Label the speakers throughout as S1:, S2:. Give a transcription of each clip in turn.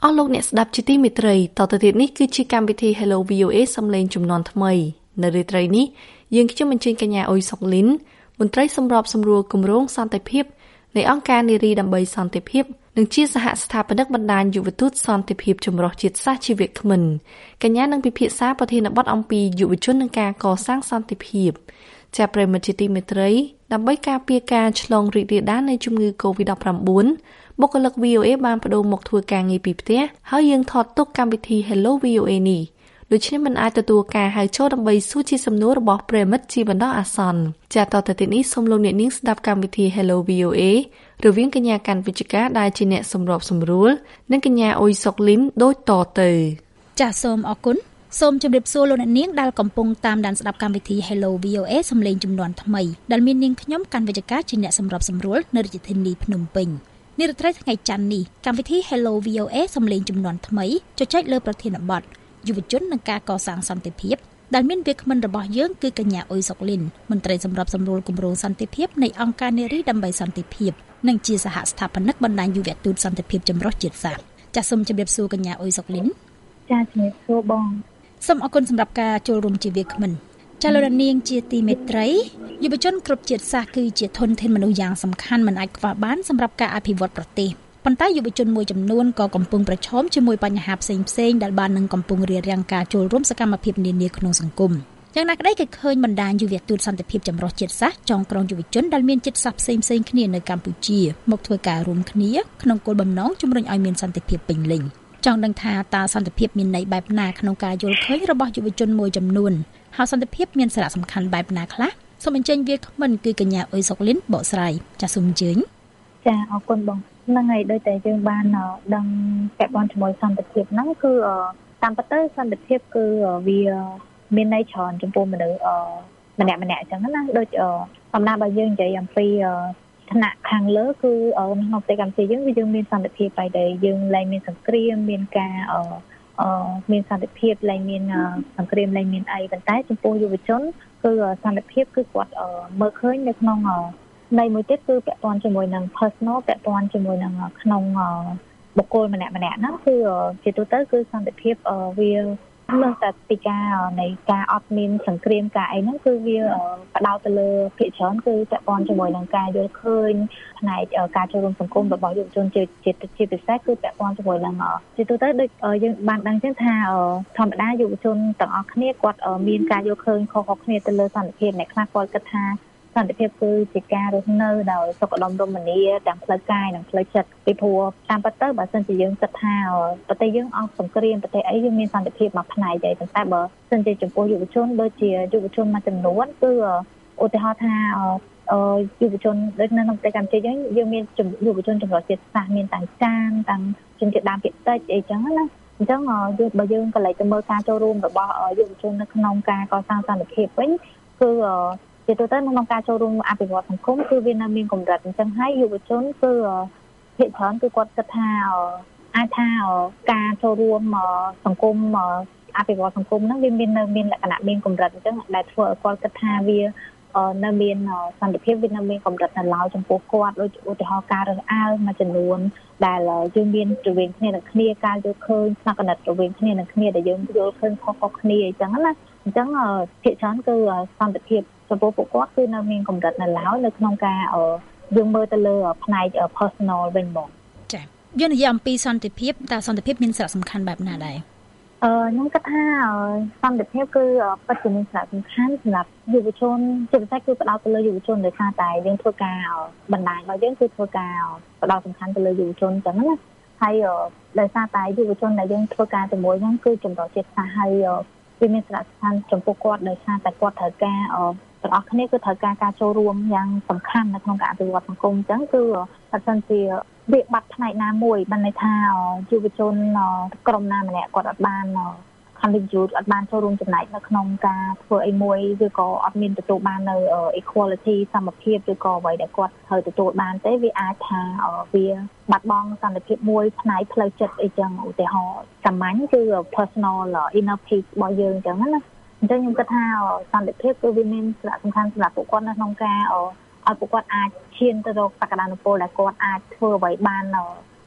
S1: អស់លោកអ្នកស្ដាប់ជាទីមេត្រីតទៅទៀតនេះគឺជាកម្មវិធី Hello VOA សំឡេងជំនាន់ថ្មីនៅរាត្រីនេះយើងខ្ញុំអញ្ជើញកញ្ញាអ៊ុយសុកលីនមន្ត្រីសម្របសម្រួលគម្រោងសន្តិភាពនៃអង្គការនារីដើម្បីសន្តិភាពនិងជាសហស្ថាបនិកបណ្ដាញយុវទូតសន្តិភាពចម្រុះជាតិសាសន៍ជីវគ្មិនកញ្ញានឹងពិភាក្សាប្រធានបទអំពីយុវជននិងការកសាងសន្តិភាពជាប្រិមត្តជាទីមេត្រីដើម្បីការពារការឆ្លងរីករាលដាលនៃជំងឺ Covid-19 បុគ្គលិក VOA បានបដូរមកធ្វើការងារពីផ្ទះហើយយើងថតទុកកម្មវិធី Hello VOA នេះដូច្នេះមិនអាចទទួលការហៅចូលដើម្បីសួរជាសំណួររបស់ប្រិមិត្តជាបណ្ដោះអាសន្នចាតទៅទៀតនេះសូមលោកអ្នកនាងស្ដាប់កម្មវិធី Hello VOA រវាងកញ្ញាកាន់វិជ្ជការដែលជាអ្នកសម្របសម្រួលនិងកញ្ញាអ៊ុយសុកលីនដូចតទៅ
S2: ចាសសូមអរគុណសូមជម្រាបសួរលោកអ្នកនាងដែលកំពុងតាមដានស្ដាប់កម្មវិធី Hello VOA សំឡេងជំនាន់ថ្មីដែលមាននាងខ្ញុំកាន់វិជ្ជការជាអ្នកសម្របសម្រួលនៅរាជធានីភ្នំពេញនារីត្រីថ្ងៃច័ន្ទនេះកម្មវិធី Hello VOA សំឡេងជំនាន់ថ្មីជជែកលើប្រធានបទយុវជននិងការកសាងសន្តិភាពដែលមានវាគ្មិនរបស់យើងគឺកញ្ញាអ៊ុយសុកលីនមន្ត្រីសម្របសម្រួលគម្រោងសន្តិភាពនៃអង្គការនារីដើម្បីសន្តិភាពនិងជាសហស្ថាបនិកបណ្ដាញយុវទូតសន្តិភាពចម្រុះជាតិសាសន៍ចាសសូមជម្រាបសួរកញ្ញាអ៊ុយសុកលីន
S3: ចាសជំរាបសួរបង
S2: សូមអរគុណសម្រាប់ការចូលរួមជាវាគ្មិនចាលោកនាងជាទីមេត្រីយុវជនគ្រប់ជាតិសាសន៍គឺជាធនធានមនុស្សយ៉ាងសំខាន់មិនអាចខ្វះបានសម្រាប់ការអភិវឌ្ឍប្រទេសប៉ុន្តែយុវជនមួយចំនួនក៏កំពុងប្រឈមជាមួយបញ្ហាផ្សេងៗដែលបាននឹងកំពុងរារាំងការចូលរួមសកម្មភាពនានាក្នុងសង្គមយ៉ាងណាក្តីគេឃើញបណ្ដាញយុវទូតសន្តិភាពចម្រុះជាតិសាសន៍ចងក្រងយុវជនដែលមានចិត្តសាស្ត្រផ្សេងៗគ្នានៅកម្ពុជាមកធ្វើការរួមគ្នាក្នុងគោលបំណងជំរុញឲ្យមានសន្តិភាពពេញលេញចង់ដឹងថាតើសន្តិភាពមានន័យបែបណាក្នុងការយល់ឃើញរបស់យុវជនមួយចំនួនហើយសន្តិភាពមានសារៈសំខាន់បែបណាខ្លះសូមអញ្ជើញវាគ្មិនគឺកញ្ញាអ៊ុយសុកលីនបកស្រាយចាសសូមអញ្ជើញ
S3: ចាអរគុណបងហ្នឹងហើយដូចតែយើងបានដឹងពាក់ព័ន្ធជាមួយសន្តិភាពហ្នឹងគឺតាមពិតទៅសន្តិភាពគឺវាមានន័យច្រើនចំពោះមនុស្សម្នាក់អញ្ចឹងណាដូចអំណាចរបស់យើងនិយាយអំពីឋានៈខាងលើគឺក្នុងប្រទេសកម្ពុជាយើងមានសន្តិភាពបែបដែលយើងលែងមានសង្គ្រាមមានការមានសន្តិភាពលែងមានសង្គ្រាមលែងមានអីប៉ុន្តែចំពោះយុវជនគឺសន្តិភាពគឺគាត់មើលឃើញនៅក្នុងនៃមួយទៀតគឺពាក់ព័ន្ធជាមួយនឹង personal ពាក់ព័ន្ធជាមួយនឹងក្នុងបុគ្គលម្នាក់ហ្នឹងគឺជាទូទៅគឺសន្តិភាពវាលើសតែពីការនៃការអត់មានសង្គ្រាមការអីហ្នឹងគឺវាផ្ដោតទៅលើភាគច្រើនគឺពាក់ព័ន្ធជាមួយនឹងការយល់ឃើញផ្នែកការចូលរួមសង្គមរបស់យុវជនជាពិសេសគឺពាក់ព័ន្ធជាមួយនឹងជាទូទៅដូចយើងបានដឹងចឹងថាធម្មតាយុវជនទាំងអស់គ្នាគាត់មានការយល់ឃើញខុសៗគ្នាទៅលើសន្តិភាពអ្នកខ្លះគាត់គិតថាសន្តិភាពគឺជាការរស់នៅដោយសុខដុមរមនាទាំងផ្លូវកាយនិងផ្លូវចិត្តពីព្រោះតាមពិតទៅបើសិនជាយើងគិតថាប្រទេសយើងអស់សង្គ្រាមប្រទេសអីយើងមានសន្តិភាពមួយផ្នែកដែរប៉ុន្តែបើសិនជាចំពោះយុវជនដូចជាយុវជនមួយចំនួនគឺឧទាហរណ៍ថាយុវជនដូចនៅក្នុងប្រទេសកម្ពុជាយើងមានយុវជនចម្រុះជាតិសាសន៍មានទាំងចាមទាំងជនជាតិដើមភាគតិចអីចឹងណាអញ្ចឹងបើយើងកន្លែងទៅមើលការចូលរួមរបស់យុវជននៅក្នុងការកសាងសន្តិភាពវិញគឺជាទូទៅក្នុងការចូលរួមអភិវឌ្ឍសង្គមគឺវានៅមានកម្រិតអញ្ចឹងហើយយុវជនគឺភាគច្រើនគឺគាត់គិតថាអាចថាការចូលរួមសង្គមអភិវឌ្ឍសង្គមហ្នឹងវាមានលក្ខណៈមានកម្រិតអញ្ចឹងដែលធ្វើឲ្យគាត់គិតថាវានៅមានសន្តិភាពវានៅមានកម្រិតនៅឡើយចំពោះគាត់ដូចឧទាហរណ៍ការរើសអើងមួយចំនួនដែលយើងមានរវាងគ្នានឹងគ្នាការយល់ឃើញផ្នែកកណិតរវាងគ្នានឹងគ្នាដែលយើងយល់ឃើញខុសៗគ្នាអញ្ចឹងណាអញ្ចឹងភាគច្រើនគឺសន្តិភាពចំពោះពួកគាត់គឺនៅមានកម្រិតនៅឡើយនៅក្នុងការយើងមើលទៅលើផ្នែក personal វិញបង
S2: ចា៎យើងនិយាយអំពីសន្តិភាពតើសន្តិភាពមានសារៈសំខាន់បែបណាដែរ
S3: ខ្ញុំគិតថាសន្តិភាពគឺពិតជាមានសារៈសំខាន់សម្រាប់យុវជនជាពិសេសគឺផ្ដោតទៅលើយុវជនដោយសារតែយើងធ្វើការបណ្ដាញរបស់យើងគឺធ្វើការផ្ដោតសំខាន់ទៅលើយុវជនអញ្ចឹងណាហើយដោយសារតែយុវជនដែលយើងធ្វើការជាមួយហ្នឹងគឺចម្រុះជាតិសាសន៍ហើយវាមានសារៈសំខាន់ចំពោះគាត់ដោយសារតែគាត់ត្រូវការទាំងអស់គ្នាគឺត្រូវការការចូលរួមយ៉ាងសំខាន់នៅក្នុងការអភិវឌ្ឍសង្គមអញ្ចឹងគឺបើសិនជាវាបាត់ផ្នែកណាមួយបានន័យថាយុវជនក្រុមណាម្នាក់គាត់អត់បាន contribute អត់បានចូលរួមចំណែកនៅក្នុងការធ្វើអីមួយឬក៏អត់មានទទួលបាននៅ equality សមភាពឬក៏អ្វីដែលគាត់ត្រូវទទួលបានទេវាអាចថាវាបាត់បង់សន្តិភាពមួយផ្នែកផ្លូវចិត្តអីចឹងឧទាហរណ៍សាមញ្ញគឺ personal inner peace របស់យើងអញ្ចឹងណាអញ្ចឹងខ្ញុំគិតថាសន្តិភាពគឺវាមានសារៈសំខាន់សម្រាប់ពួកគាត់នៅក្នុងការឲ្យពួកគាត់អាចឈានទៅរកសក្តានុពលដែលគាត់អាចធ្វើអ្វីបាន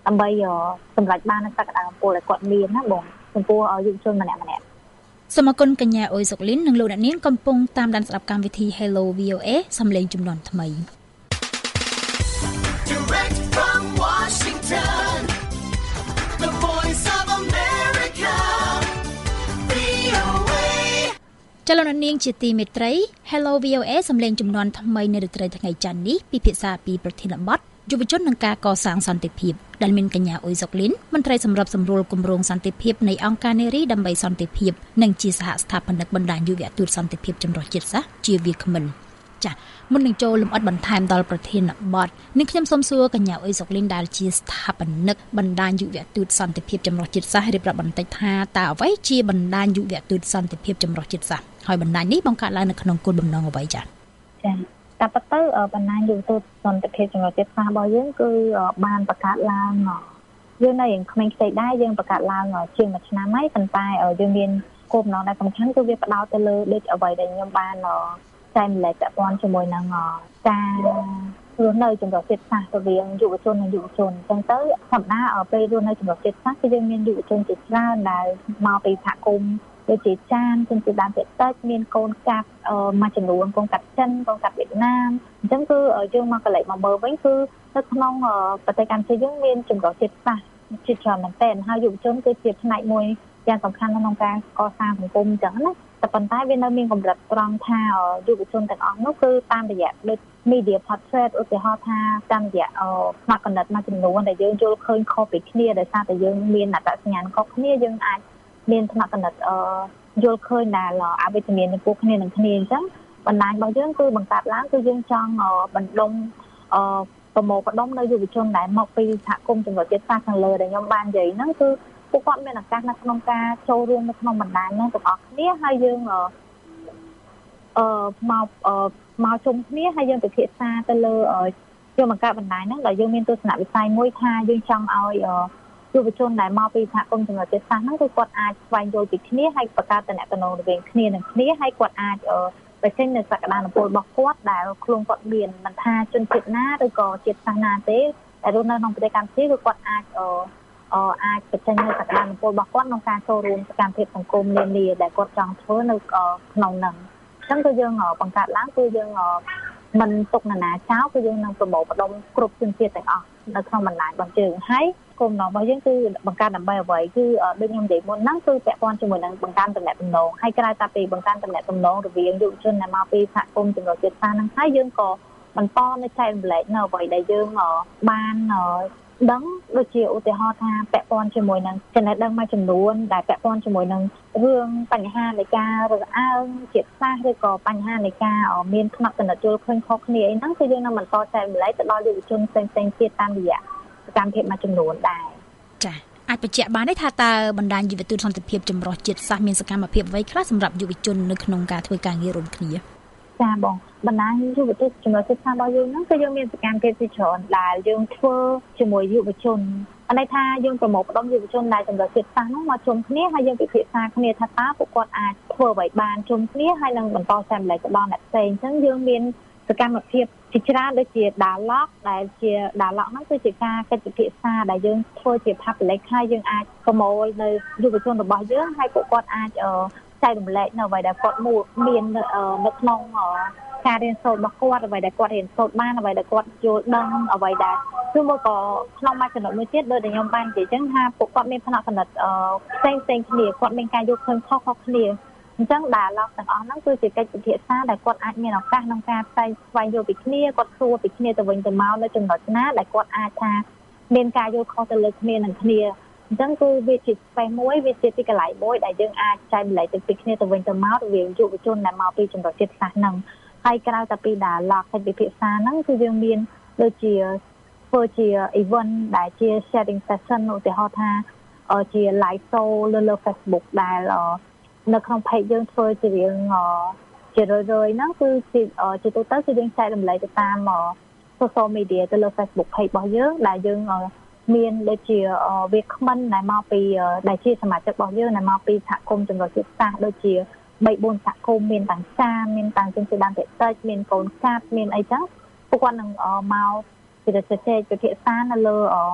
S3: ដើម្បីសម្រាប់បានសក្តានុពលឲ្យគាត់មានណាបងចំពោះយុវជនម្នាក់ៗ
S2: សូមអរគុណកញ្ញាអ៊ុយសុកលីននិងលោកអ្នកនាងកំពុងតាមដានស្ដាប់កម្មវិធី Hello VOA សំឡេងជំនាន់ថ្មី
S4: Direct from Washington The Voice of America VOA
S2: ចលនានាងជាទីមេត្រី Hello VOA សំឡេងជំនាន់ថ្មីនៅរាត្រីថ្ងៃច័ន្ទនេះពិភាក្សាពីប្រធានបទយុវជននឹងការកសាងសន្តិភាពដែលមានកញ្ញាអ៊ុយសុកលីនមន្ត្រីសម្របសម្រួលគម្រោងសន្តិភាពនៃអង្គការនារីដើម្បីសន្តិភាពនិងជាសហស្ថាបនិកបណ្ដាញយុវទូតសន្តិភាពចម្រុះជាតិសាសន៍ជាវាគ្មិនចា៎មុននឹងចូលលម្អិតបន្ថែមដល់ប្រធានបទនឹងខ្ញុំសូមសួរកញ្ញាអ៊ុយសុកលីនដែលជាស្ថាបនិកបណ្ដាញយុវទូតសន្តិភាពចម្រុះជាតិសាសន៍រៀបរាប់បន្តិចថាតើអ្វីជាបណ្ដាញយុវទូតសន្តិភាពចម្រុះជាតិសាសន៍ហើយបណ្ដាញនេះបង្កើតឡើងនៅក្នុងគោលបំណងអ្វីចា៎
S3: ចា៎តែប៉ុន្តែបណ្ដាញយុវទូតសន្តិភាពចម្រុះជាតិសាសន៍របស់យើងគឺបានបង្កើតឡើងយើងនៅយ៉ាងក្មេងខ្ចីដែរយើងបង្កើតឡើងជាង1ឆ្នាំហើយប៉ុន្តែយើងមានគោលបំណងដែលសំខាន់គឺវាផ្ដោតទៅលើដូចអ្វីដែលខ្ញុំបានចែកម្លែកពាក់ព័ន្ធជាមួយនឹងការរស់នៅចម្រុះជាតិសាសន៍រវាងយុវជននិងយុវជនអញ្ចឹងទៅធម្មតាពេលរស់នៅចម្រុះជាតិសាសន៍គឺយើងមានយុវជនជាច្រើនដែលមកពីសហគមន៍ដូចជាចានជនជាតិដើមភាគតិចមានកូនកាត់មួយចំនួនកូនកាត់ចិនកូនកាត់វៀតណាមអញ្ចឹងគឺយើងមកកន្លែងមកមើលវិញគឺនៅក្នុងប្រទេសកម្ពុជាយើងមានចម្រុះជាតិសាសន៍ជាច្រើនមែនទែនហើយយុវជនគឺជាផ្នែកមួយយ៉ាងសំខាន់ក្នុងការកសាងសង្គមអញ្ចឹងណាតែប៉ុន្តែវានៅមានកម្រិតត្រង់ថាយុវជនទាំងអស់នោះគឺតាមរយៈដូច media portrait ឧទាហរណ៍ថាតាមរយៈផ្នែកកណិតមួយចំនួនដែលយើងយល់ឃើញខុសពីគ្នាដោយសារតែយើងមានអត្តសញ្ញាណខុសគ្នាយើងអាចមានផ្នែកកណិតយល់ឃើញដែលអវិជ្ជមានចំពោះគ្នានឹងគ្នាអញ្ចឹងបណ្ដាញរបស់យើងគឺបង្កើតឡើងគឺយើងចង់បណ្ដុំប្រមូលផ្ដុំនៅយុវជនដែលមកពីសហគមន៍ចម្រុះជាតិសាសន៍ខាងលើដែលខ្ញុំបាននិយាយហ្នឹងគឺពួកគាត់មានឱកាសនៅក្នុងការចូលរួមនៅក្នុងបណ្ដាញហ្នឹងទាំងអស់គ្នាហើយយើងមកជុំគ្នាហើយយើងពិភាក្សាទៅលើយើងបង្កើតបណ្ដាញហ្នឹងដែលយើងមានទស្សនវិស័យមួយថាយើងចង់ឲ្យយុវជនដែលមកពីសហគមន៍ចម្រុះជាតិសាសន៍ហ្នឹងគឺគាត់អាចស្វែងយល់ពីគ្នាហើយបង្កើតតំណែងរវាងគ្នានឹងគ្នាហើយគាត់អាចបញ្ចេញនៅសក្តានុពលរបស់គាត់ដែលខ្លួនគាត់មានមិនថាជនជាតិណាឬក៏ជាតិសាសន៍ណាទេតែរស់នៅក្នុងប្រទេសកម្ពុជាគឺគាត់អាចបញ្ចេញនៅសក្តានុពលរបស់គាត់ក្នុងការចូលរួមសកម្មភាពសង្គមនានាដែលគាត់ចង់ធ្វើនៅក្នុងហ្នឹងអញ្ចឹងគឺយើងបង្កើតឡើងគឺយើងមិនទុកនរណាចោលគឺយើងនឹងប្រមូលផ្ដុំគ្រប់ជនជាតិទាំងអស់នៅក្នុងបណ្ដាញរបស់យើងហើយគោលបំណងរបស់យើងគឺបង្កើតដើម្បីអ្វីគឺដូចខ្ញុំនិយាយមុនហ្នឹងគឺពាក់ព័ន្ធជាមួយនឹងបង្កើនតំណែងតំណងហើយក្រៅតែពីបង្កើនតំណែងតំណងរវាងយុវជនដែលមកពីសហគមន៍ចម្រុះជាតិសាសន៍ហ្នឹងហើយយើងក៏បន្តនៅចែករំលែកនៅអ្វីដែលយើងបានដឹងដូចជាឧទាហរណ៍ថាពាក់ព័ន្ធជាមួយនឹងចំណេះដឹងមួយចំនួនដែលពាក់ព័ន្ធជាមួយនឹងរឿងបញ្ហានៃការរើសអើងជាតិសាសន៍ឬក៏បញ្ហានៃការមានផ្នែកកណិតយល់ឃើញខុសគ្នាអីហ្នឹងគឺយើងនឹងបន្តចែករំលែកទៅដល់យុវជនផ្សេងៗទៀតតាមរយៈសកម្មភាពមួយចំនួនដែរ
S2: ចា៎អាចបញ្ជាក់បានទេថាតើបណ្ដាញយុវទូតសន្តិភាពចម្រុះជាតិសាសន៍មានសកម្មភាពអ្វីខ្លះសម្រាប់យុវជននៅក្នុងការធ្វើការងាររួមគ្នា
S3: ចាបងបណ្ដាញយុវទូតចម្រុះជាតិសាសន៍របស់យើងហ្នឹងគឺយើងមានសកម្មភាពជាច្រើនដែលយើងធ្វើជាមួយយុវជនអន័យថាយើងប្រមូលផ្ដុំយុវជនដែលចម្រុះជាតិសាសន៍ហ្នឹងមកជុំគ្នាហើយយើងពិភាក្សាគ្នាថាតើពួកគាត់អាចធ្វើអ្វីបានជុំគ្នាហើយនឹងបន្តចែករំលែកទៅដល់អ្នកផ្សេងអញ្ចឹងយើងមានសកម្មភាពជាច្រើនដូចជា dialogue ដែលជា dialogue ហ្នឹងគឺជាការកិច្ចពិភាក្សាដែលយើងធ្វើជា public ហើយយើងអាចប្រមូលនៅយុវជនរបស់យើងហើយពួកគាត់អាចចែករំលែកនៅអ្វីដែលគាត់មាននៅក្នុងការរៀនសូត្ររបស់គាត់អ្វីដែលគាត់រៀនសូត្របានអ្វីដែលគាត់យល់ដឹងអ្វីដែលគឺមកក៏ក្នុងមួយចំណុចមួយទៀតដោយដែលខ្ញុំបាននិយាយចឹងថាពួកគាត់មានផ្នែកកណិតផ្សេងគ្នាគាត់មានការយល់ឃើញខុសៗគ្នាអញ្ចឹងដែលឡប់ទាំងអស់ហ្នឹងគឺជាកិច្ចពិភាក្សាដែលគាត់អាចមានឱកាសក្នុងការស្វែងយល់ពីគ្នាគាត់សួរពីគ្នាទៅវិញទៅមកនៅចំណុចណាដែលគាត់អាចថាមានការយល់ខុសទៅលើគ្នានឹងគ្នាអញ្ចឹងគឺវាជា space មួយវាជាទីកន្លែងមួយដែលយើងអាចចែករំលែកពីគ្នាទៅវិញទៅមករវាងយុវជនដែលមកពីចម្រុះជាតិសាសន៍ហ្នឹងហើយក្រៅតែពីដែលឡប់កិច្ចពិភាក្សាហ្នឹងគឺយើងមានដូចជាធ្វើជា event ដែលជា sharing session ឧទាហរណ៍ថាជា live show លើ Facebook ដែលនៅក្នុង page យើងធ្វើជារៀងជារឿយៗហ្នឹងគឺជាទូទៅគឺយើងចែករំលែកទៅតាម social media ទៅលើ Facebook page របស់យើងដែលយើងមានដូចជាវាគ្មិនដែលមកពីដែលជាសមាជិករបស់យើងដែលមកពីសហគមន៍ចម្រុះជាតិសាសន៍ដូចជា 3-4 សហគមន៍មានទាំងចាមមានទាំងជនជាតិដើមភាគតិចមានកូនកាត់មានអីចឹងពួកគាត់នឹងមកពិភាក្សានៅលើ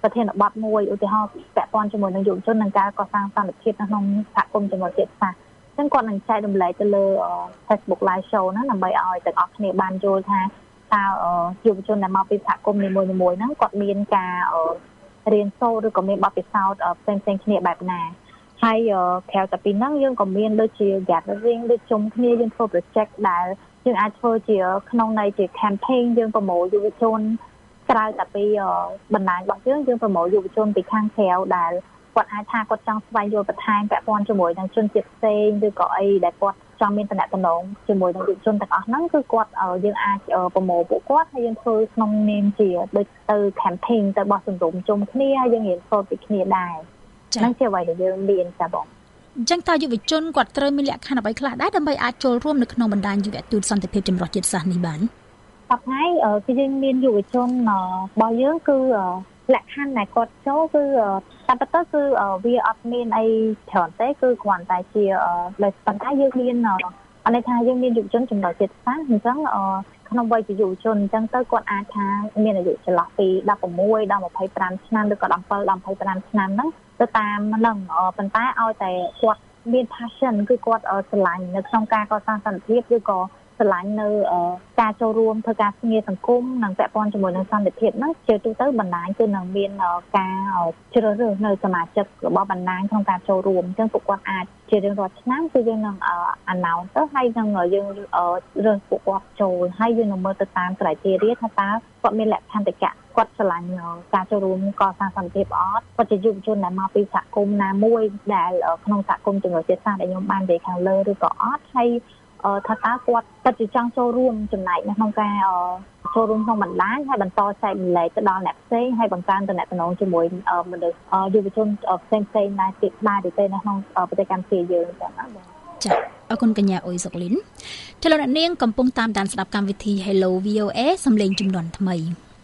S3: ប្រធានបទមួយឧទាហរណ៍ពាក់ព័ន្ធជាមួយនឹងយុវជននិងការកសាងសន្តិភាពនៅក្នុងសហគមន៍ជាមួយជាតិសាសន៍អញ្ចឹងគាត់នឹងចែករំលែកទៅលើ Facebook Live Show ហ្នឹងដើម្បីឲ្យទាំងអស់គ្នាបានយល់ថាតើយុវជនដែលមកពីសហគមន៍នីមួយៗហ្នឹងគាត់មានការរៀនសូត្រឬក៏មានបទពិសោធន៍ផ្សេងៗគ្នាបែបណាហើយក្រៅតែពីហ្នឹងយើងក៏មានដូចជា gathering ដូចជុំគ្នាយើងធ្វើ project ដែលយើងអាចធ្វើជាក្នុងន័យជា campaign យើងប្រមូលយុវជនក្រៅតែពីបណ្ដាញរបស់យើងប្រមូលយុវជនពីខាងក្រៅដែលគាត់អាចថាគាត់ចង់ស្វែងយល់បន្ថែមពាក់ព័ន្ធជាមួយនឹងជនជាតិផ្សេងឬក៏អីដែលគាត់ចង់មានតំណែងជាមួយនឹងយុវជនទាំងអស់ហ្នឹងគឺគាត់យើងអាចប្រមូលពួកគាត់ហើយយើងធ្វើក្នុងនាមជាដូចទៅ campaign ទៅបោះជំរំជុំគ្នាហើយយើងរៀនសូត្រពីគ្នាដែរហ្នឹងជាអ្វីដែលយើងមានចាបង
S2: អញ្ចឹងតើយុវជនគាត់ត្រូវមានលក្ខខណ្ឌអ្វីខ្លះដែរដើម្បីអាចចូលរួមនៅក្នុងបណ្ដាញយុវទូតសន្តិភាពចម្រុះជាតិសាសន៍នេះបាន
S3: ថ្ងៃគឺយើងមានយុវជនរបស់យើងគឺលក្ខខណ្ឌដែលគាត់ចូលគឺតាមពិតទៅគឺវាអត់មានអីច្រើនទេគឺគ្រាន់តែជាដោយប៉ុន្តែយើងមានអន័យថាយើងមានយុវជនចម្រុះជាតិសាសន៍អញ្ចឹងក្នុងវ័យជាយុវជនអញ្ចឹងទៅគាត់អាចថាមានអាយុចន្លោះពី16ដល់25ឆ្នាំឬក៏17ដល់25ឆ្នាំហ្នឹងទៅតាមហ្នឹងប៉ុន្តែឲ្យតែគាត់មាន passion គឺគាត់ស្រឡាញ់នៅក្នុងការកសាងសន្តិភាពឬក៏ស្រឡាញ់នៅការចូលរួមធ្វើការងារសង្គមនិងពាក់ព័ន្ធជាមួយនឹងសន្តិភាពហ្នឹងជាទូទៅបណ្ដាញគឺនឹងមានការជ្រើសរើសនៅសមាជិករបស់បណ្ដាញក្នុងការចូលរួមអញ្ចឹងពួកគាត់អាចជារៀងរាល់ឆ្នាំគឺយើងនឹងannounce ទៅហើយនឹងយើងរើសពួកគាត់ចូលហើយយើងនឹងមើលទៅតាមក្រៃតេរីថាតើគាត់មានលក្ខន្តិកៈគាត់ស្រឡាញ់ការចូលរួមកសាងសន្តិភាពអត់គាត់ជាយុវជនដែលមកពីសហគមន៍ណាមួយដែលក្នុងសហគមន៍ជំនួយជាតិសាសន៍ដែលខ្ញុំបាននិយាយខាងលើឬក៏អត់ហើយថាតើគាត់ពិតជាចង់ចូលរួមចំណែកនៅក្នុងការចូលរួមក្នុងបណ្ដាញហើយបន្តចែករំលែកទៅដល់អ្នកផ្សេងហើយបង្កើនទំនាក់ទំនងជាមួយមនុស្សយុវជនផ្សេងៗដែរទៀតទៅនៅក្នុងប្រទេសកម្ពុជាយើងចឹងណាបង
S2: ចា៎អរគុណកញ្ញាអ៊ុយសុកលីនចលនានាងកំពុងតាមដានស្ដាប់កម្មវិធី Hello VOA សំឡេងជំនាន់ថ្មី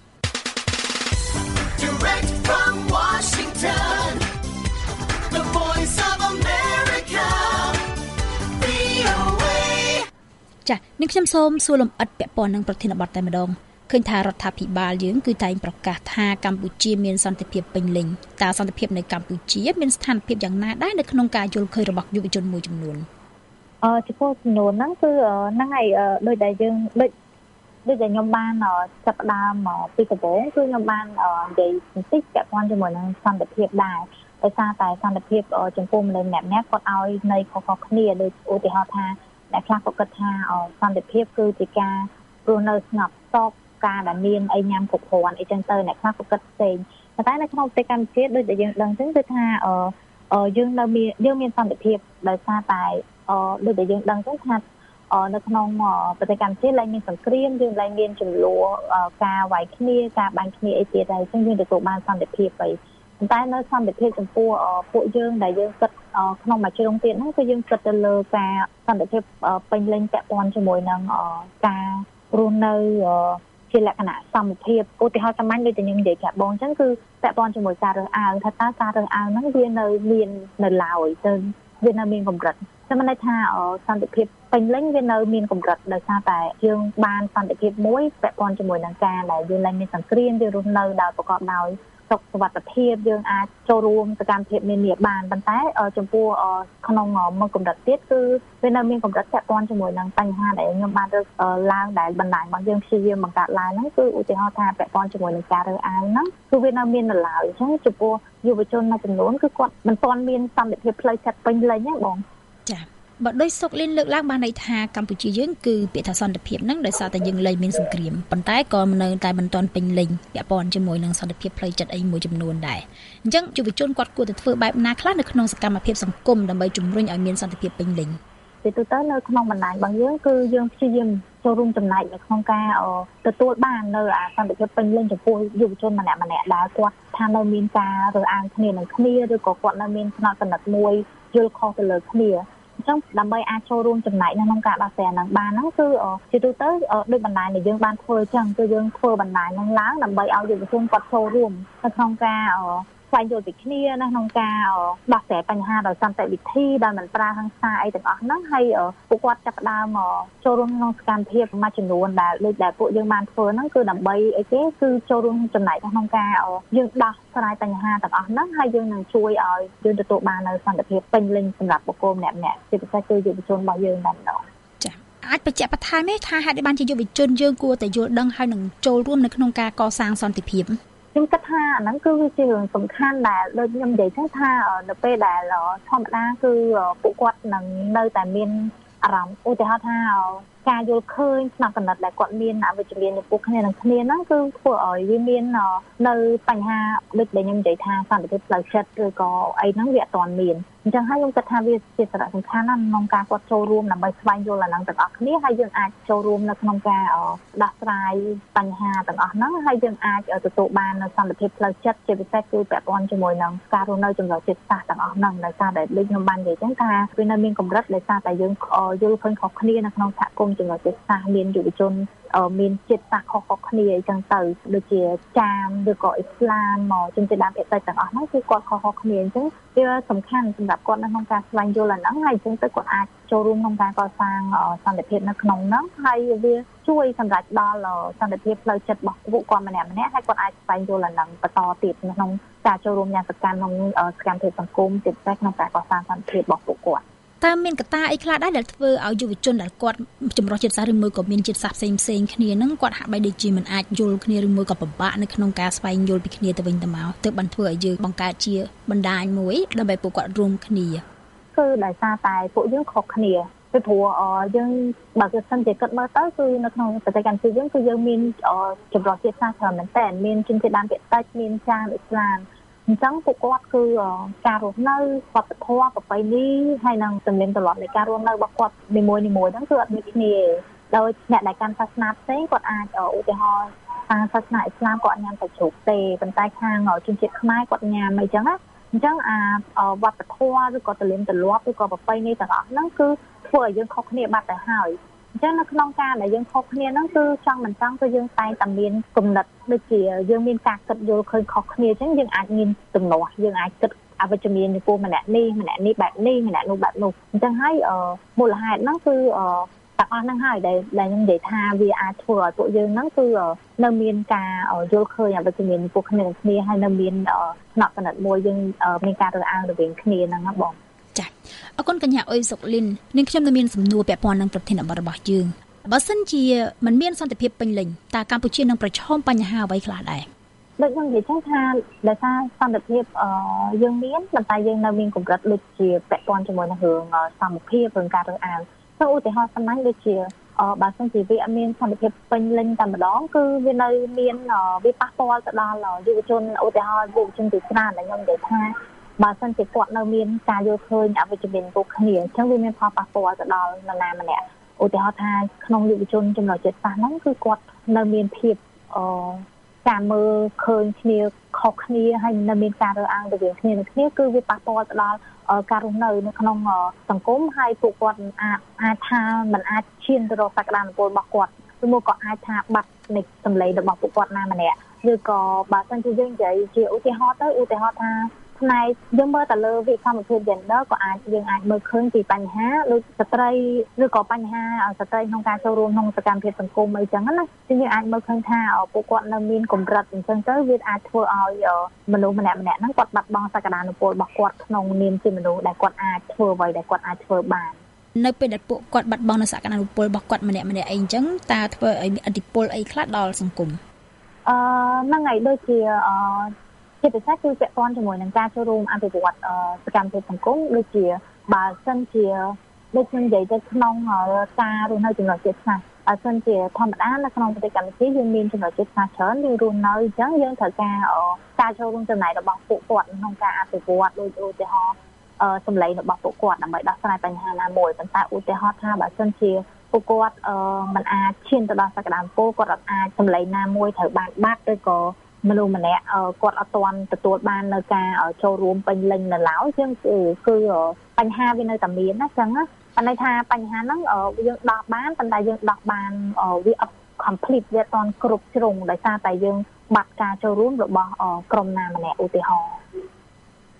S4: Direct from Washington, the voice of America, VOA.
S2: ចា៎នេះខ្ញុំសូមសួរលម្អិតពាក់ព័ន្ធនឹងប្រធានបទតែម្ដងឃើញថារដ្ឋាភិបាលយើងគឺតែងប្រកាសថាកម្ពុជាមានសន្តិភាពពេញលេញតើសន្តិភាពនៅកម្ពុជាមានស្ថានភាពយ៉ាងណាដែរនៅក្នុងការយល់ឃើញរបស់យុវជនមួយចំនួន
S3: ចំពោះចំនួនហ្នឹងគឺហ្នឹងហើយដូចដែលយើងដូចដែលខ្ញុំបានចាប់ផ្ដើមពីដំបូងគឺខ្ញុំបាននិយាយបន្តិចពាក់ព័ន្ធជាមួយនឹងសន្តិភាពដែរដោយសារតែសន្តិភាពចំពោះមនុស្សម្នាក់ៗគាត់ឲ្យនៃខុសៗគ្នាដូចឧទាហរណ៍ថាអ្នកខ្លះក៏គិតថាសន្តិភាពគឺជាការរស់នៅស្ងប់សុខការដែលមានអីញ៉ាំគ្រប់គ្រាន់អីចឹងទៅអ្នកខ្លះក៏គិតផ្សេងប៉ុន្តែនៅក្នុងប្រទេសកម្ពុជាដូចដែលយើងដឹងចឹងគឺថាយើងមានសន្តិភាពដោយសារតែដូចដែលយើងដឹងចឹងថានៅក្នុងប្រទេសកម្ពុជាឡើងមានសង្គ្រាមយើងឡើងមានចំនួនការវាយគ្នាការបាញ់គ្នាអីទៀតហើយចឹងយើងទទួលបានសន្តិភាពទៅប៉ុន្តែនៅសន្តិភាពចំពោះពួកយើងដែលយើងគិតក្នុងមួយជ្រុងទៀតហ្នឹងគឺយើងគិតទៅលើការសន្តិភាពពេញលេញពាក់ព័ន្ធជាមួយនឹងការរស់នៅជាលក្ខណៈសមភាពឧទាហរណ៍សាមញ្ញដូចតែខ្ញុំនិយាយប្រាប់បងអញ្ចឹងគឺពាក់ព័ន្ធជាមួយការរើសអើងថាតើការរើសអើងហ្នឹងវានៅមាននៅឡើយទៅវានៅមានកម្រិតតែមិនន័យថាសន្តិភាពពេញលេញវានៅមានកម្រិតដោយសារតែយើងបានសន្តិភាពមួយពាក់ព័ន្ធជាមួយនឹងការដែលយើងឡើងមានសង្គ្រាមយើងរស់នៅដោយប្រកបដោយសុខសុវត្ថិភាពយើងអាចចូលរួមសកម្មភាពនានាបានប៉ុន្តែចំពោះក្នុងមួយកម្រិតទៀតគឺវានៅមានកម្រិតពាក់ព័ន្ធជាមួយនឹងបញ្ហាដែលខ្ញុំបានរើសឡើងដែលបណ្ដាញរបស់យើងព្យាយាមបង្កើតឡើងហ្នឹងគឺឧទាហរណ៍ថាពាក់ព័ន្ធជាមួយនឹងការរើសអើងហ្នឹងគឺវានៅមាននៅឡើយអញ្ចឹងចំពោះយុវជនមួយចំនួនគឺគាត់មិនទាន់មានសន្តិភាពផ្លូវចិត្តពេញលេញទេបង
S2: ចា៎បើដោយសុកលីនលើកឡើងបានន័យថាកម្ពុជាយើងគឺពាក្យថាសន្តិភាពហ្នឹងដោយសារតែយើងលែងមានសង្គ្រាមប៉ុន្តែក៏នៅតែមិនទាន់ពេញលេញពាក់ព័ន្ធជាមួយនឹងសន្តិភាពផ្លូវចិត្តអីមួយចំនួនដែរអញ្ចឹងយុវជនគាត់គួរតែធ្វើបែបណាខ្លះនៅក្នុងសកម្មភាពសង្គមដើម្បីជំរុញឲ្យមានសន្តិភាពពេញលេញ
S3: ពីទូទៅនៅក្នុងបណ្ដាញរបស់យើងគឺយើងព្យាយាមចូលរួមចំណែកនៅក្នុងការទទួលបាននៅសន្តិភាពពេញលេញចំពោះយុវជនម្នាក់ៗដែលគាត់ថានៅមានការរើសអើងគ្នានឹងគ្នាឬក៏គាត់នៅមានផ្នត់គំនិតមួយយល់ខុសទៅលើគ្នាអញ្ចឹងដើម្បីអាចចូលរួមចំណែកនៅក្នុងការដោះស្រាយនឹងបានហ្នឹងគឺជាទូទៅដោយបណ្ដាញដែលយើងបានធ្វើអញ្ចឹងគឺយើងធ្វើបណ្ដាញហ្នឹងឡើងដើម្បីឲ្យយុវជនគាត់ចូលរួមនៅក្នុងការស្វែងយល់ពីគ្នាណាក្នុងការដោះស្រាយបញ្ហាដោយសន្តិវិធីដែលមិនប្រើហិង្សាអីទាំងអស់ហ្នឹងហើយពួកគាត់ចាប់ផ្ដើមចូលរួមក្នុងសកម្មភាពមួយចំនួនដែលដូចដែលពួកយើងបានធ្វើហ្នឹងគឺដើម្បីអីគេគឺចូលរួមចំណែកក្នុងការយើងដោះស្រាយបញ្ហាទាំងអស់ហ្នឹងហើយយើងនឹងជួយឲ្យយើងទទួលបាននូវសន្តិភាពពេញលេញសម្រាប់បុគ្គលម្នាក់ៗជាពិសេសគឺយុវជនរបស់យើងតែម្ដង
S2: ចា៎អាចបញ្ជាក់បន្ថែមទេថាហេតុអីបានជាយុវជនយើងគួរតែយល់ដឹងហើយនឹងចូលរួមនៅក្នុងការកសាងសន្តិភាព
S3: ខ្ញុំគិតថាអាហ្នឹងគឺវាជារឿងសំខាន់ដែលដូចខ្ញុំនិយាយចឹងថានៅពេលដែលធម្មតាគឺពួកគាត់នឹងនៅតែមានអារម្មណ៍ឧទាហរណ៍ថាការយល់ឃើញផ្នែកកណិតដែលគាត់មានអវិជ្ជមានចំពោះគ្នានឹងគ្នាហ្នឹងគឺធ្វើឲ្យវាមាននៅបញ្ហាដូចដែលខ្ញុំនិយាយថាសន្តិភាពផ្លូវចិត្តឬក៏អីហ្នឹងវាអត់ទាន់មានអញ្ចឹងហើយខ្ញុំគិតថាវាជាសារៈសំខាន់ណាស់ក្នុងការគាត់ចូលរួមដើម្បីស្វែងយល់អាហ្នឹងទាំងអស់គ្នាហើយយើងអាចចូលរួមនៅក្នុងការដោះស្រាយបញ្ហាទាំងអស់ហ្នឹងហើយយើងអាចទទួលបាននូវសន្តិភាពផ្លូវចិត្តជាពិសេសគឺពាក់ព័ន្ធជាមួយនឹងការរស់នៅចម្រុះជាតិសាសន៍ទាំងអស់ហ្នឹងដោយសារតែដូចខ្ញុំបាននិយាយចឹងថាវានៅមានកម្រិតដោយសារតែយើងយល់ឃើញខុសគ្នានៅក្នុងសហគមន៍ចម្រុះជាតិសាសន៍មានយុវជនមានជាតិសាសន៍ខុសៗគ្នាអីចឹងទៅដូចជាចាមឬក៏អ៊ីស្លាមជនជាតិដើមភាគតិចទាំងអស់ហ្នឹងគឺគាត់ខុសៗគ្នាអញ្ចឹងវាសំខាន់សម្រាប់គាត់នៅក្នុងការស្វែងយល់អាហ្នឹងហើយអញ្ចឹងទៅគាត់អាចចូលរួមក្នុងការកសាងសន្តិភាពនៅក្នុងហ្នឹងហើយវាជួយសម្រាប់ដល់សន្តិភាពផ្លូវចិត្តរបស់ពួកគាត់ម្នាក់ៗហើយគាត់អាចស្វែងយល់អាហ្នឹងបន្តទៀតក្នុងការចូលរួមយ៉ាងសកម្មក្នុងសកម្មភាពសង្គមជាពិសេសក្នុងការកសាងសន្តិភាពរបស់ពួកគាត់
S2: តើមានកត្តាអីខ្លះដែរដែលធ្វើឲ្យយុវជនដែលគាត់ចម្រុះជាតិសាសន៍ឬមួយក៏មានជាតិសាសន៍ផ្សេងៗគ្នាហ្នឹងគាត់ហាក់បីដូចជាមិនអាចយល់គ្នាឬមួយក៏ពិបាកនៅក្នុងការស្វែងយល់ពីគ្នាទៅវិញទៅមកទើបបានធ្វើឲ្យយើងបង្កើតជាបណ្ដាញមួយដើម្បីពួកគាត់រួមគ្នា
S3: គឺដោយសារតែពួកយើងខុសគ្នាពីព្រោះយើងបើគឺសិនជាគិតមើលទៅគឺនៅក្នុងប្រទេសកម្ពុជាយើងគឺយើងមានចម្រុះជាតិសាសន៍ច្រើនមែនតើមានជនជាតិដើមភាគតិចមានចាមអ៊ីស្លាមអញ្ចឹងពួកគាត់គឺការរស់នៅវប្បធម៌ប្រពៃណីហើយនិងទំនៀមទម្លាប់នៃការរស់នៅរបស់គាត់នីមួយៗហ្នឹងគឺអត់ដូចគ្នាដោយអ្នកដែលកាន់សាសនាផ្សេងគាត់អាចឧទាហរណ៍ខាងសាសនាអ៊ីស្លាមគាត់ញ៉ាំតែជ្រូកទេប៉ុន្តែខាងជនជាតិខ្មែរគាត់ញ៉ាំអីចឹងណាអញ្ចឹងវប្បធម៌ឬក៏ទំនៀមទម្លាប់ឬក៏ប្រពៃណីទាំងអស់ហ្នឹងគឺធ្វើឲ្យយើងខុសគ្នាបាត់ទៅហើយអញ្ចឹងនៅក្នុងការដែលយើងខុសគ្នាហ្នឹងគឺចង់មិនចង់គឺយើងតែងតែមានគំនិតដូចជាយើងមានការគិតយល់ឃើញខុសគ្នាអញ្ចឹងយើងអាចមានទំនាស់យើងអាចគិតអវិជ្ជមានចំពោះម្នាក់នេះបែបនេះម្នាក់នោះបែបនោះអញ្ចឹងហើយមូលហេតុហ្នឹងគឺទាំងអស់ហ្នឹងហើយដែលខ្ញុំនិយាយថាវាអាចធ្វើឲ្យពួកយើងហ្នឹងគឺនៅមានការយល់ឃើញអវិជ្ជមានចំពោះគ្នាហើយនៅមានផ្នែកកណិតមួយយើងមានការរើសអើងរវាងគ្នាហ្នឹងណាបង
S2: ចា៎អរគុណកញ្ញាអ៊ុយសុកលីននាងខ្ញុំនៅមានសំណួរពាក់ព័ន្ធនឹងប្រធានបទរបស់យើងបើសិនជាមិនមានសន្តិភាពពេញលេញតើកម្ពុជានឹងប្រឈមបញ្ហាអ្វីខ្លះដែរ
S3: ដូចខ្ញុំនិយាយចឹងថាដោយសារសន្តិភាពយើងមានប៉ុន្តែយើងនៅមានកម្រិតដូចជាពាក់ព័ន្ធជាមួយនឹងរឿងសមភាពរឿងការរើសអើងទៅឧទាហរណ៍សំណាញ់ដូចជាបើសិនជាវាអត់មានសន្តិភាពពេញលេញតែម្ដងគឺវានៅមានវាប៉ះពាល់ទៅដល់យុវជនឧទាហរណ៍យុវជនជាច្រើនដែលខ្ញុំនិយាយថាបើសិនជាគាត់នៅមានការយល់ឃើញអវិជ្ជមានពួកគ្នាអញ្ចឹងវាមានផលប៉ះពាល់ទៅដល់នរណាម្នាក់ឧទាហរណ៍ថាក្នុងយុវជនចំណុចចិត្តសាសហ្នឹងគឺគាត់នៅមានភាពការមើលឃើញគ្នាខុសគ្នាហើយនៅមានការរើសអើងរវាងគ្នានឹងគ្នាគឺវាប៉ះពាល់ទៅដល់ការរស់នៅក្នុងសង្គមហើយពួកគាត់អាចថាមិនអាចឈានទៅរកសក្តានុពលរបស់គាត់ឬមកក៏អាចថាបាត់នៃសម្លេងរបស់ពួកគាត់ណាម្នាក់ឬក៏បើសិនជាយើងនិយាយជាឧទាហរណ៍ថាផ្នែកយើងមើលទៅលើវិសមភាព gender ក៏យើងអាចមើលឃើញពីបញ្ហាដូចស្ត្រីឬក៏បញ្ហាស្ត្រីក្នុងការចូលរួមក្នុងសកម្មភាពសង្គមអីចឹងណាយើងអាចមើលឃើញថាពួកគាត់នៅមានកម្រិតអញ្ចឹងទៅវាអាចធ្វើឲ្យមនុស្សម្នាក់ៗហ្នឹងគាត់បាត់បង់សក្តានុពលរបស់គាត់ក្នុងនាមជាមនុស្សដែលគាត់អាចធ្វើអ្វីដែលគាត់អាចធ្វើបាន
S2: នៅពេលដែលពួកគាត់បាត់បង់នូវសក្តានុពលរបស់គាត់ម្នាក់ៗអីអញ្ចឹងតើធ្វើឲ្យមានឥទ្ធិពលអីខ្លះដល់សង្គម
S3: ហ្នឹងហើយដូចជាជាពិសេសគឺពាក់ព័ន្ធជាមួយនឹងការចូលរួមអភិវឌ្ឍសកម្មភាពសង្គមដូចជាបើសិនជាដូចខ្ញុំនិយាយទៅក្នុងការរស់នៅចំណុចជាតិសាសន៍បើសិនជាធម្មតានៅក្នុងប្រទេសកម្ពុជាយើងមានចំណុចជាតិសាសន៍ច្រើនយើងរស់នៅអញ្ចឹងយើងត្រូវការចូលរួមចំណែករបស់ពួកគាត់ក្នុងការអភិវឌ្ឍដូចឧទាហរណ៍សម្លេងរបស់ពួកគាត់ដើម្បីដោះស្រាយបញ្ហាណាមួយប៉ុន្តែឧទាហរណ៍ថាបើសិនជាពួកគាត់មិនអាចឈានទៅដល់សក្តានុពលគាត់អាចសម្លេងណាមួយត្រូវបានបាត់ឬក៏មនុស្សម្នាក់គាត់អត់ទាន់ទទួលបាននៅការចូលរួមពេញលេញនៅឡើយជាងគឺបញ្ហាវានៅតែមានណាចឹងណាប៉ុន្តែថាបញ្ហាហ្នឹងយើងដោះបានប៉ុន្តែយើងដោះបានវាអត់ complete វាអត់ទាន់គ្រប់ជ្រុងដោយសារតែយើងបាត់ការចូលរួមរបស់ក្រុមណាម្នាក់ឧទាហរណ៍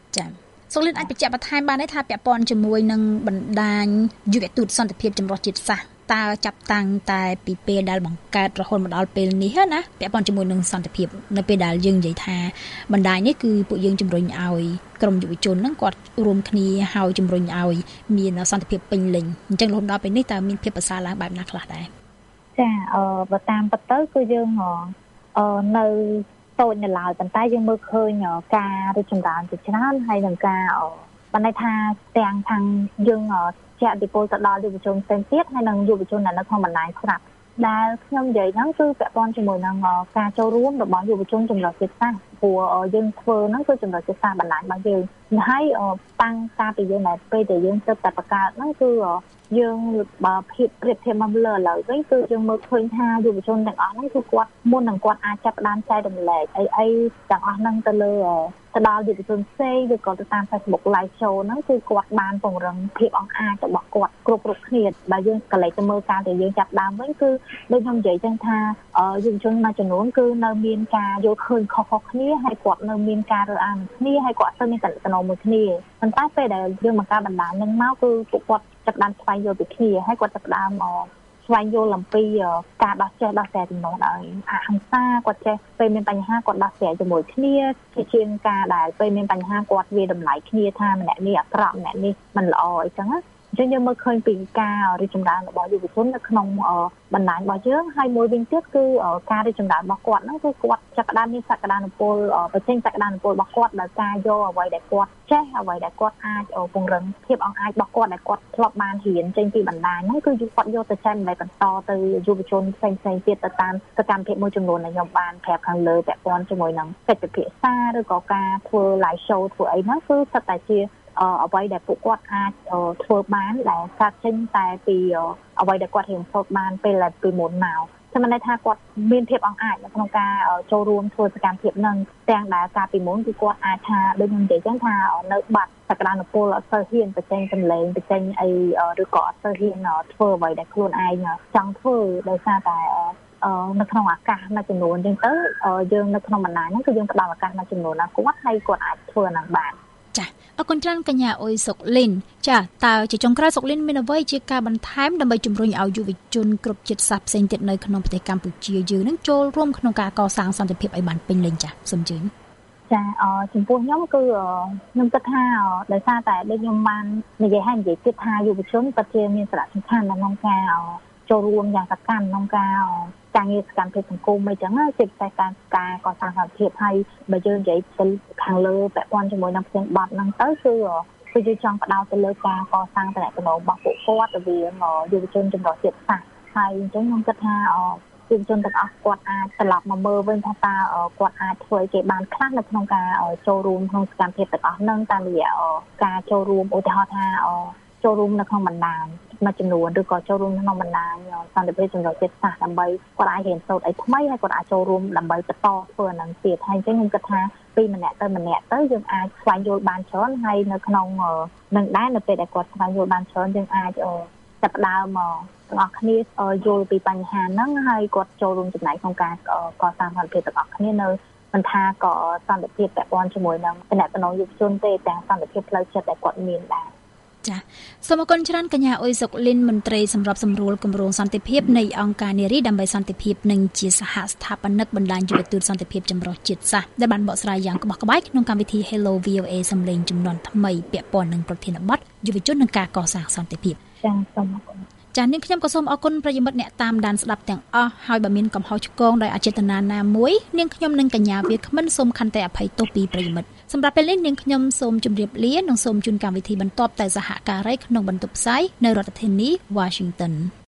S2: ចា៎សុកលិនអាចបញ្ជាក់បន្ថែមបានទេថាពាក់ព័ន្ធជាមួយនឹងបណ្ដាញយុវទូតសន្តិភាពចម្រុះជាតិសាសន៍តើចាប់តាំងតែពីពេលដែលបង្កើតរហូតមកដល់ពេលនេះណាពាក់ព័ន្ធជាមួយនឹងសន្តិភាពនៅពេលដែលយើងនិយាយថាបណ្ដាញនេះគឺពួកយើងជំរុញឲ្យក្រុមយុវជនហ្នឹងគាត់រួមគ្នាហើយជំរុញឲ្យមានសន្តិភាពពេញលេញអញ្ចឹងរហូតដល់ពេលនេះតើមានភាពប្រសើរឡើងបែបណាខ្លះដែរ
S3: ចាបើតាមពិតទៅគឺយើងនៅតូចនៅឡើយប៉ុន្តែយើងមើលឃើញការរីកចម្រើនជាច្រើនហើយនឹងការបានន័យថាទាំងខាងយើងជាឥទ្ធិពលទៅដល់យុវជនផ្សេងទៀតហើយនឹងយុវជននៅក្នុងបណ្ដាញស្រាប់ដែលខ្ញុំនិយាយហ្នឹងគឺពាក់ព័ន្ធជាមួយនឹងការចូលរួមរបស់យុវជនចម្រុះជាតិសាសន៍ព្រោះយើងធ្វើហ្នឹងគឺចម្រុះជាតិសាសន៍បណ្ដាញរបស់យើងហើយតាំងការពីយើងដែលពេលដែលយើងទៅតែបង្កើតហ្នឹងគឺយើងបើភាពប្រៀបធៀបមកលើឥឡូវវិញគឺយើងមើលឃើញថាយុវជនទាំងអស់ហ្នឹងគឺគាត់មុននឹងគាត់អាចចាប់ផ្ដើមចែករំលែកអីទាំងអស់ហ្នឹងទៅលើទៅដល់យុវជនផ្សេងឬក៏ទៅតាម Facebook Live Show ហ្នឹងគឺគាត់បានពង្រឹងភាពអង្អាចរបស់គាត់គ្រប់គ្នាបើយើងកលេចទៅមើលការដែលយើងចាប់ដើមវិញគឺដូចខ្ញុំនិយាយចឹងថាយុវជនមួយចំនួនគឺនៅមានការយល់ឃើញខុសៗគ្នាហើយគាត់នៅមានការរើសអើងគ្នាហើយគាត់ទៅមានតំណែងមួយគ្នាប៉ុន្តែពេលដែលយើងបង្កើតបណ្ដាញហ្នឹងមកគឺពួកគាត់ចាប់ផ្ដើមស្វែងយល់ពីគ្នាហើយគាត់ចាប់ផ្ដើមស្វែងយល់អំពីការដោះស្រាយចំណងដោយអហិង្សាគាត់ចេះពេលមានបញ្ហាគាត់ដោះស្រាយជាមួយគ្នាជាងការដែលពេលមានបញ្ហាគាត់វាតម្លៃគ្នាថាម្នាក់នេះអាក្រក់ម្នាក់នេះមិនល្អអីចឹងណាអញ្ចឹងយើងមើលឃើញពីការរីកចម្រើនរបស់យុវជននៅក្នុងបណ្ដាញរបស់យើងហើយមួយវិញទៀតគឺការរីកចម្រើនរបស់គាត់ហ្នឹងគឺគាត់ចាប់ផ្ដើមមានសក្តានុពលបញ្ចេញសក្តានុពលរបស់គាត់ដោយការយកអ្វីដែលគាត់ចេះអ្វីដែលគាត់អាចពង្រឹងភាពអង្អាចរបស់គាត់ដែលគាត់ធ្លាប់បានរៀនចេញពីបណ្ដាញហ្នឹងគឺគាត់យកទៅចែកម្លែកបន្តទៅយុវជនផ្សេងៗទៀតទៅតាមសកម្មភាពមួយចំនួនដែលខ្ញុំបានប្រាប់ខាងលើពាក់ព័ន្ធជាមួយនឹងកិច្ចពិភាក្សាឬក៏ការធ្វើ live show ធ្វើអីហ្នឹងគឺស្ថិតតែជាអ្វីដែលពួកគាត់អាចធ្វើបានដែលកើតចេញតែពីអ្វីដែលគាត់រៀនសូត្របានពេលពីមុនមកខ្ញុំមិនថាគាត់មានភាពអង្អាចនៅក្នុងការចូលរួមធ្វើសកម្មភាពនឹងទាំងដែលការពីមុនគឺគាត់អាចថាដូចខ្ញុំនិយាយចឹងថានៅបាត់សក្តានុពលអត់សូវហ៊ានបញ្ចេញសម្លេងបញ្ចេញអីឬក៏អត់សូវហ៊ានធ្វើអ្វីដែលខ្លួនឯងចង់ធ្វើដោយសារតែនៅក្នុងឱកាសមួយចំនួនចឹងទៅយើងនៅក្នុងបណ្ដាញហ្នឹងគឺយើងផ្ដល់ឱកាសមួយចំនួនដល់គាត់ហើយគាត់អាចធ្វើនឹងបាន
S2: ចាអរគុណច្រើនកញ្ញាអ៊ុយសុកលីនចាតើជាចុងក្រោយសុកលីនមានអ្វីជាការបន្ថែមដើម្បីជំរុញឲ្យយុវជនគ្រប់ជាតិសាសន៍ផ្សេងទៀតនៅក្នុងប្រទេសកម្ពុជាយើងនឹងចូលរួមក្នុងការកសាងសន្តិភាពឲ្យបានពេញលេញចាសូមជឿ
S3: ចាចំពោះខ្ញុំគឺខ្ញុំគិតថាដោយសារតែដូចខ្ញុំបាននិយាយឲ្យនិយាយទៀតថាយុវជនពិតជាមានសារៈសំខាន់ក្នុងការចូលរួមយ៉ាងសកម្មក្នុងការងារសកម្មភាពសង្គមអីចឹងជាពិសេសការកសាងសន្តិភាពហើយបើយើងនិយាយទៅខាងលើពាក់ព័ន្ធជាមួយនឹងផ្ទាំងបទហ្នឹងទៅគឺយើងចង់ផ្ដោតទៅលើការកសាងតំណែងរបស់ពួកគាត់រវាងយុវជនចម្រុះជាតិសាសន៍ហើយអញ្ចឹងខ្ញុំគិតថាយុវជនទាំងអស់គាត់អាចត្រឡប់មកមើលវិញថាតើគាត់អាចធ្វើឲ្យគេបានខ្លះនៅក្នុងការចូលរួមក្នុងសកម្មភាពទាំងអស់ហ្នឹងតាមរយៈការចូលរួមឧទាហរណ៍ថាចូលរួមនៅក្នុងបណ្ដាញមួយចំនួនឬក៏ចូលរួមក្នុងបណ្ដាញសន្តិភាពចម្រុះជាតិសាសន៍ដើម្បីគាត់អាចរៀនសូត្រអីថ្មីហើយគាត់អាចចូលរួមដើម្បីបន្តធ្វើអានឹងទៀតហើយអញ្ចឹងខ្ញុំគិតថាពីម្នាក់ទៅម្នាក់ទៅយើងអាចស្វែងយល់បានច្រើនហើយនៅក្នុងនឹងដែរនៅពេលដែលគាត់ស្វែងយល់បានច្រើនយើងអាចចាប់ផ្ដើមទាំងអស់គ្នាយល់ពីបញ្ហាហ្នឹងហើយគាត់ចូលរួមចំណែកក្នុងការកសាងសន្តិភាពទាំងអស់គ្នានៅមិនថាក៏សន្តិភាពពាក់ព័ន្ធជាមួយនឹងតំណែងយុវជនទេទាំងសន្តិភាពផ្លូវចិត្តដែលគាត់មានដែរ
S2: ចាសូមអរគុណច្រើនកញ្ញាអ៊ុយសុកលីនមន្ត្រីសម្របសម្រួលគម្រោងសន្តិភាពនៃអង្គការនារីដើម្បីសន្តិភាពនិងជាសហស្ថាបនិកបណ្ដាញយុវទូតសន្តិភាពចម្រុះជាតិសាសន៍ដែលបានបកស្រាយយ៉ាងក្បោះក្បាយក្នុងកម្មវិធី Hello VOA សំឡេងជំនាន់ថ្មីពាក់ព័ន្ធនឹងប្រធានបទយុវជននិងការកសាងសន្តិភាព
S3: ចាសូមអរគុណ
S2: ចានាងខ្ញុំក៏សូមអរគុណប្រិយមិត្តអ្នកតាមដានស្ដាប់ទាំងអស់ហើយបើមានកំហុសឆ្គងដោយអចេតនាណាមួយនាងខ្ញុំនិងកញ្ញាវាគ្មិនសូមខន្តីអភ័យទោសពីប្រិយមិត្តសម្រាប់ពេលនេះនាងខ្ញុំសូមជម្រាបលានិងសូមជូនកម្មវិធីបន្តតែសហការីក្នុងបន្ទប់ផ្សាយនៅរដ្ឋធានី Washington